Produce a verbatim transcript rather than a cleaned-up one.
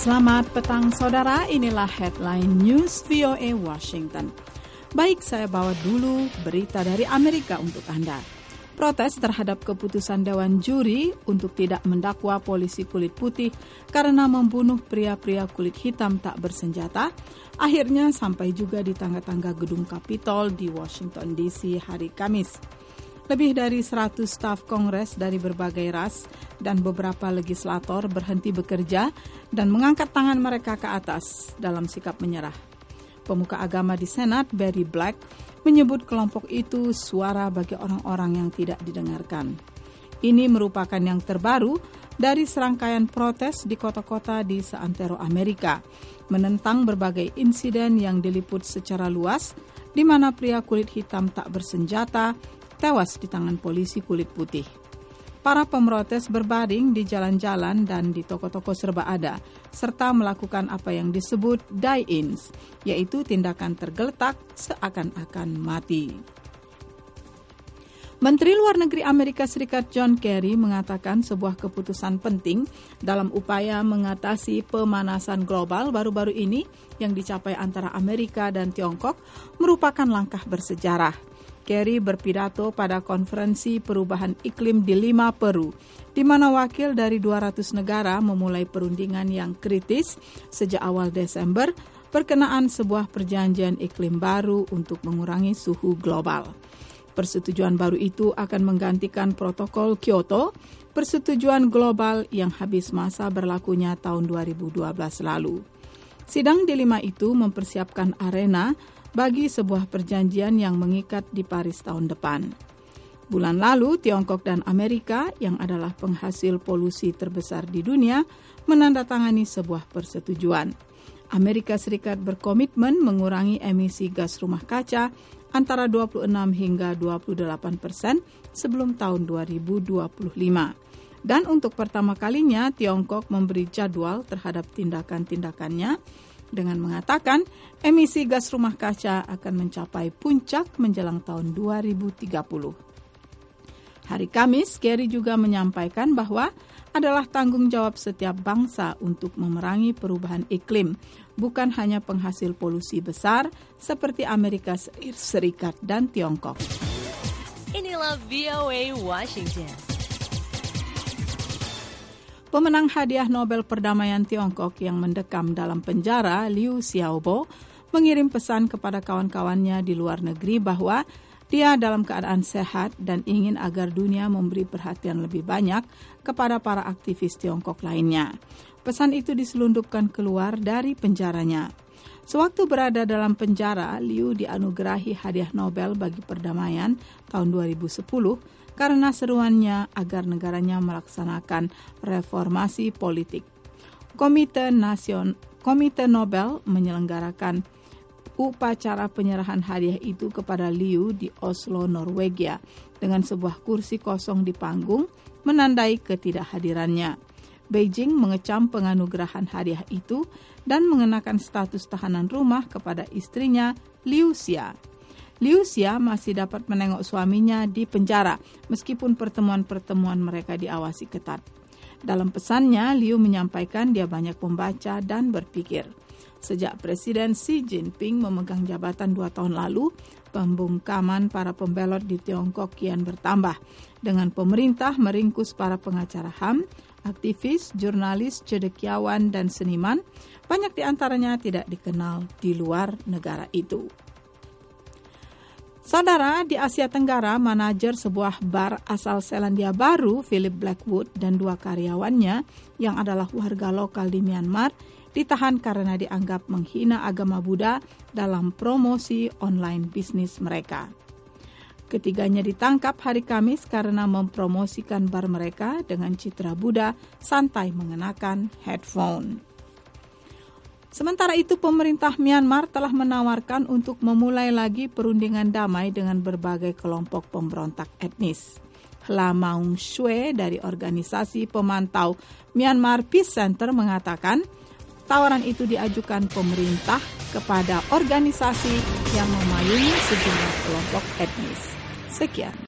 Selamat petang saudara, inilah headline news V O A Washington. Baik, saya bawa dulu berita dari Amerika untuk Anda. Protes terhadap keputusan Dewan Juri untuk tidak mendakwa polisi kulit putih karena membunuh pria-pria kulit hitam tak bersenjata, akhirnya sampai juga di tangga-tangga gedung Capitol di Washington D C hari Kamis. Lebih dari seratus staf Kongres dari berbagai ras dan beberapa legislator berhenti bekerja dan mengangkat tangan mereka ke atas dalam sikap menyerah. Pemuka agama di Senat, Barry Black, menyebut kelompok itu suara bagi orang-orang yang tidak didengarkan. Ini merupakan yang terbaru dari serangkaian protes di kota-kota di seantero Amerika, menentang berbagai insiden yang diliput secara luas, di mana pria kulit hitam tak bersenjata tewas di tangan polisi kulit putih. Para pemrotes berbaring di jalan-jalan dan di toko-toko serba ada, serta melakukan apa yang disebut die-ins, yaitu tindakan tergeletak seakan-akan mati. Menteri Luar Negeri Amerika Serikat John Kerry mengatakan sebuah keputusan penting dalam upaya mengatasi pemanasan global baru-baru ini yang dicapai antara Amerika dan Tiongkok merupakan langkah bersejarah. Kerry berpidato pada konferensi perubahan iklim di Lima, Peru, di mana wakil dari dua ratus negara memulai perundingan yang kritis sejak awal Desember berkenaan sebuah perjanjian iklim baru untuk mengurangi suhu global. Persetujuan baru itu akan menggantikan protokol Kyoto, persetujuan global yang habis masa berlakunya tahun dua ribu dua belas lalu. Sidang di Lima itu mempersiapkan arena bagi sebuah perjanjian yang mengikat di Paris tahun depan. Bulan lalu, Tiongkok dan Amerika, yang adalah penghasil polusi terbesar di dunia, menandatangani sebuah persetujuan. Amerika Serikat berkomitmen mengurangi emisi gas rumah kaca antara dua puluh enam hingga dua puluh delapan persen sebelum tahun dua ribu dua puluh lima. Dan untuk pertama kalinya, Tiongkok memberi jadwal terhadap tindakan-tindakannya dengan mengatakan emisi gas rumah kaca akan mencapai puncak menjelang tahun dua ribu tiga puluh. Hari Kamis, Kerry juga menyampaikan bahwa adalah tanggung jawab setiap bangsa untuk memerangi perubahan iklim, bukan hanya penghasil polusi besar seperti Amerika Serikat dan Tiongkok. Inilah V O A Washington. Pemenang hadiah Nobel Perdamaian Tiongkok yang mendekam dalam penjara, Liu Xiaobo, mengirim pesan kepada kawan-kawannya di luar negeri bahwa dia dalam keadaan sehat dan ingin agar dunia memberi perhatian lebih banyak kepada para aktivis Tiongkok lainnya. Pesan itu diselundupkan keluar dari penjaranya. Sewaktu berada dalam penjara, Liu dianugerahi hadiah Nobel bagi perdamaian tahun dua ribu sepuluh karena seruannya agar negaranya melaksanakan reformasi politik. Komite Nasion, Komite Nobel menyelenggarakan upacara penyerahan hadiah itu kepada Liu di Oslo, Norwegia, dengan sebuah kursi kosong di panggung menandai ketidakhadirannya. Beijing mengecam penganugerahan hadiah itu dan mengenakan status tahanan rumah kepada istrinya, Liu Xia. Liu Xia masih dapat menengok suaminya di penjara, meskipun pertemuan-pertemuan mereka diawasi ketat. Dalam pesannya, Liu menyampaikan dia banyak membaca dan berpikir. Sejak Presiden Xi Jinping memegang jabatan dua tahun lalu, pembungkaman para pembelot di Tiongkok kian bertambah, dengan pemerintah meringkus para pengacara H A M, aktivis, jurnalis, cendekiawan, dan seniman, banyak di antaranya tidak dikenal di luar negara itu. Saudara, di Asia Tenggara, manajer sebuah bar asal Selandia Baru, Philip Blackwood, dan dua karyawannya yang adalah warga lokal di Myanmar ditahan karena dianggap menghina agama Buddha dalam promosi online bisnis mereka. Ketiganya ditangkap hari Kamis karena mempromosikan bar mereka dengan citra Buddha santai mengenakan headphone. Sementara itu, pemerintah Myanmar telah menawarkan untuk memulai lagi perundingan damai dengan berbagai kelompok pemberontak etnis. Hla Maung Shwe dari organisasi pemantau Myanmar Peace Center mengatakan, tawaran itu diajukan pemerintah kepada organisasi yang memayungi sejumlah kelompok etnis. Sekian.